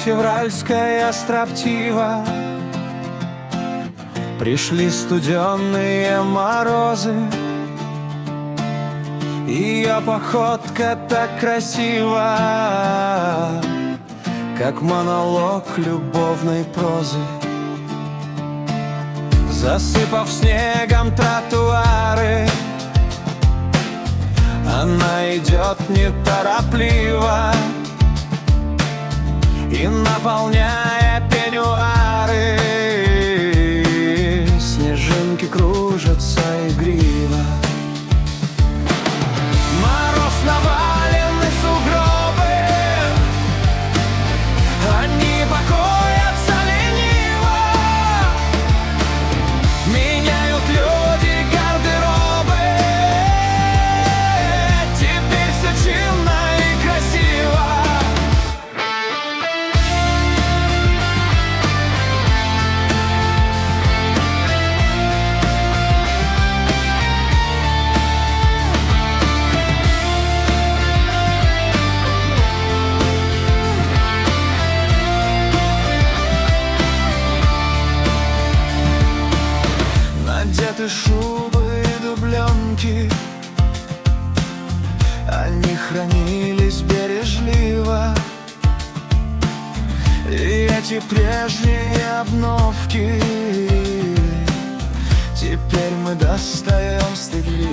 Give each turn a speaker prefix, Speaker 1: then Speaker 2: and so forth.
Speaker 1: февральская строптива. Пришли студенные морозы, ее походка так красива, как монолог любовной прозы. Засыпав снегом тротуары, она идет неторопливо и, наполняя пеньюары, снежинки кружатся игриво. Мороз, навалены сугробы, они покоятся лениво. Меняют люди гардеробы, теперь все чинно и красиво. Надеты шубы и дубленки, они хранились бережливо. И эти прежние обновки теперь мы достаем стыдливо.